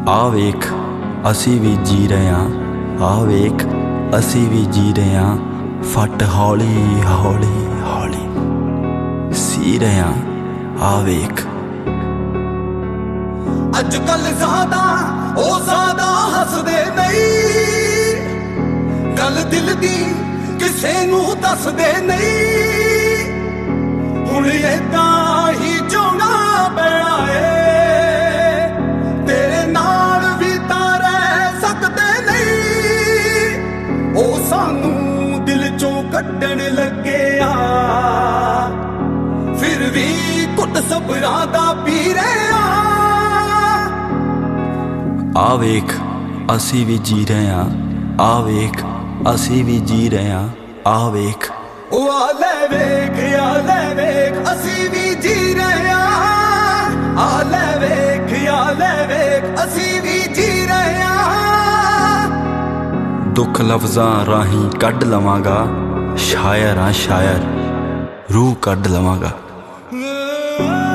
ਆ ਵੇਖ ਅਸੀਂ ਵੀ ਜੀ ਰਹੇ ਆਂ, ਆ ਵੇਖ ਅਸੀਂ ਵੀ ਜੀ ਰਹੇ ਆਂ, ਫੱਟ ਹੌਲੀ ਹੌਲੀ ਹੌਲੀ ਸੀ ਰਹੇ ਆਂ, ਆ ਵੇਖ। ਅੱਜ ਕੱਲ ਜ਼ਿਆਦਾ ਉਹ ਜ਼ਿਆਦਾ ਹੱਸਦੇ ਨਹੀਂ, ਗੱਲ ਦਿਲ ਦੀ ਕਿਸੇ ਨੂੰ ਦੱਸਦੇ ਨਹੀਂ। ਹੁਣ ਏਦਾਂ ਹੀ ਜਿਉਣਾ ਪੈਣਾ ਏ, ਤੇਰੇ ਨਾਲ ਵੀ ਤਾਂ ਰਹਿ ਸਕਦੇ ਨਹੀਂ। ਉਹ ਸਾਨੂੰ ਦਿਲ ਚੋਂ ਕੱਢਣ ਲੱਗੇ ਆ, ਫਿਰ ਵੀ ਘੁੱਟ ਸਬਰਾਂ ਦਾ ਪੀ ਰਹੇ ਆ। ਆ ਵੇਖ ਅਸੀਂ ਵੀ ਜੀ ਰਹੇ ਆਂ, ਆ ਵੇਖ ਅਸੀਂ ਵੀ ਜੀ ਰਹੇ ਆਂ, ਆ ਵੇਖ। ਉਹ ਆ ਲੈ ਵੇਖ, ਆ ਲੈ ਵੇਖ ਅਸੀਂ ਵੀ ਜੀ ਰਹੇ ਆਂ, ਆ ਲੈ ਵੇਖ, ਆ ਲੈ ਵੇਖ ਅਸੀਂ ਵੀ ਜੀ ਰਹੇ ਆਂ। ਦੁੱਖ ਲਫ਼ਜ਼ਾਂ ਰਾਹੀਂ ਕੱਢ ਲਵਾਂਗਾ, ਸ਼ਾਇਰ ਆਂ ਸ਼ਾਇਰ ਰੂਹ ਕੱਢ ਲਵਾਂਗਾ।